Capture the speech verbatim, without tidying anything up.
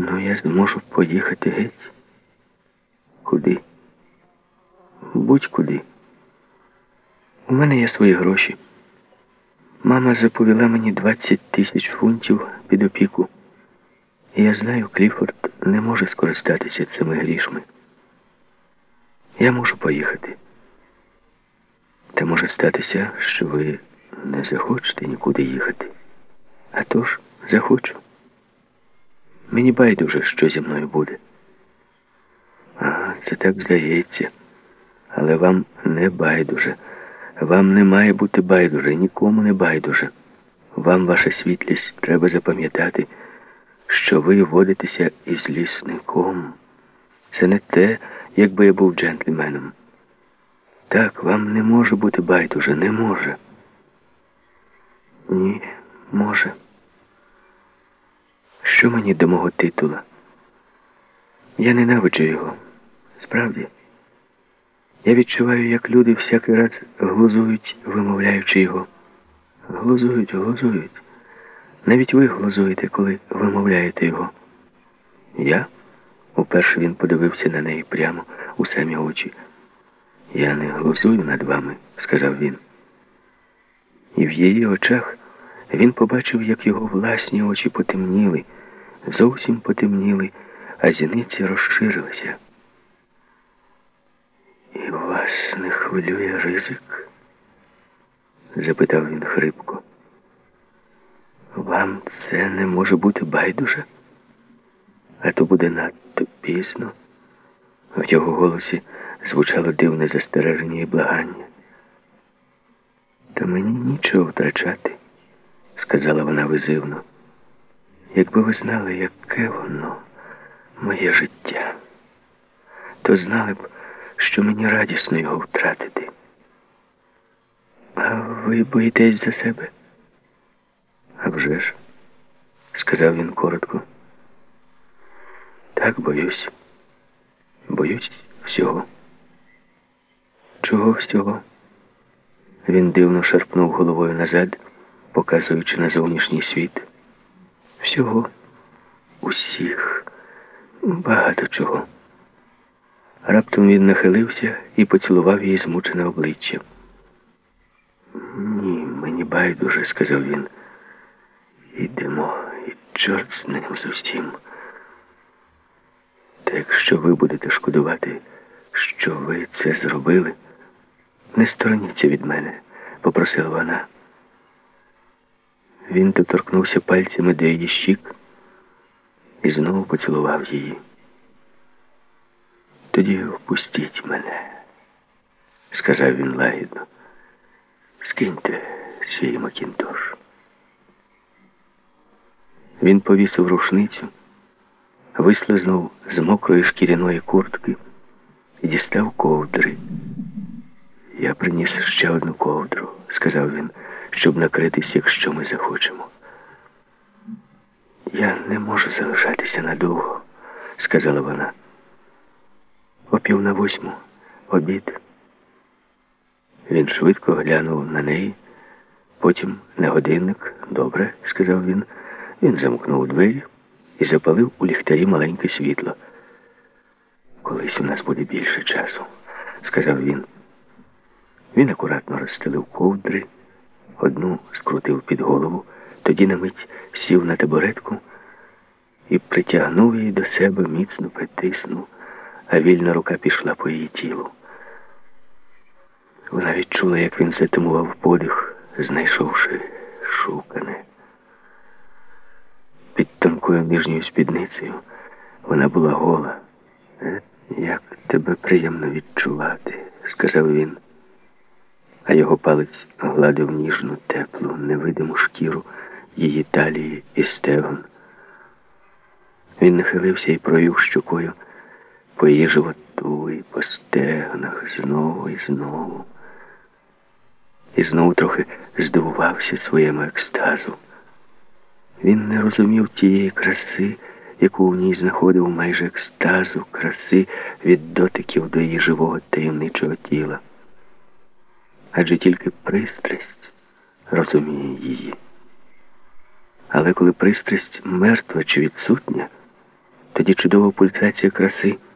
Ну, я зможу поїхати геть. Куди? Будь-куди. У мене є свої гроші. Мама заповіла мені двадцять тисяч фунтів під опіку. І я знаю, Кліфорд не може скористатися цими грішми. Я можу поїхати. Та може статися, що ви не захочете нікуди їхати. А тож, захочу. Мені байдуже, що зі мною буде. Ага, це так здається. Але вам не байдуже. Вам не має бути байдуже, нікому не байдуже. Вам, ваша світлість, треба запам'ятати, що ви водитеся із лісником. Це не те, якби я був джентльменом. Так, вам не може бути байдуже, не може. Ні, може. Що мені до мого титула? Я ненавиджу його. Справді. Я відчуваю, як люди всякий раз глузують, вимовляючи його. Глузують, глузують. Навіть ви глузуєте, коли вимовляєте його. Я? Уперше він подивився на неї прямо у самі очі. Я не глузую над вами, сказав він. І в її очах він побачив, як його власні очі потемніли, зовсім потемніли, а зіниці розширилися. І вас не хвилює ризик? Запитав він хрипко. Вам це не може бути байдуже? А то буде надто пізно. В його голосі звучало дивне застереження і благання. Та мені нічого втрачати, сказала вона визивно. Якби ви знали, яке воно, моє життя, то знали б, що мені радісно його втратити. А ви боїтесь за себе? А вже ж, сказав він коротко. Так, боюсь. Боюсь всього. Чого всього? Він дивно шарпнув головою назад, показуючи на зовнішній світ. Всього. Усіх. Багато чого. Раптом він нахилився і поцілував її змучене обличчя. Ні, мені байдуже, сказав він. Ідемо, і чорт з ним з усім. Та якщо ви будете шкодувати, що ви це зробили, не стороніться від мене, попросила вона. Він доторкнувся пальцями до її щік і знову поцілував її. Тоді впустіть мене, сказав він лагідно. Скиньте свій макінтош. Він повісив рушницю, вислизнув з мокрої шкіряної куртки і дістав ковдри. Я приніс ще одну ковдру, сказав він, щоб накритись, якщо ми захочемо. Я не можу залишатися надовго, сказала вона. О пів на восьму обід. Він швидко глянув на неї, потім на годинник. Добре, сказав він. Він замкнув двері і запалив у ліхтарі маленьке світло. Колись у нас буде більше часу, сказав він. Він акуратно розстелив ковдри, одну скрутив під голову, тоді на мить сів на табуретку і притягнув її до себе, міцно притиснув, а вільна рука пішла по її тілу. Вона відчула, як він затамував подих, знайшовши шукане. Під тонкою нижньою спідницею вона була гола. «Як тебе приємно відчувати», — сказав він. А його палець гладив ніжну, теплу, невидиму шкіру її талії і стегон. Він нахилився і провів щокою по її животу і по стегнах знову і знову. І знову трохи здивувався своєму екстазу. Він не розумів тієї краси, яку в ній знаходив, майже екстазу, краси від дотиків до її живого таємничого тіла. Адже тільки пристрасть розуміє її. Але коли пристрасть мертва чи відсутня, Тоді чудова пульсація краси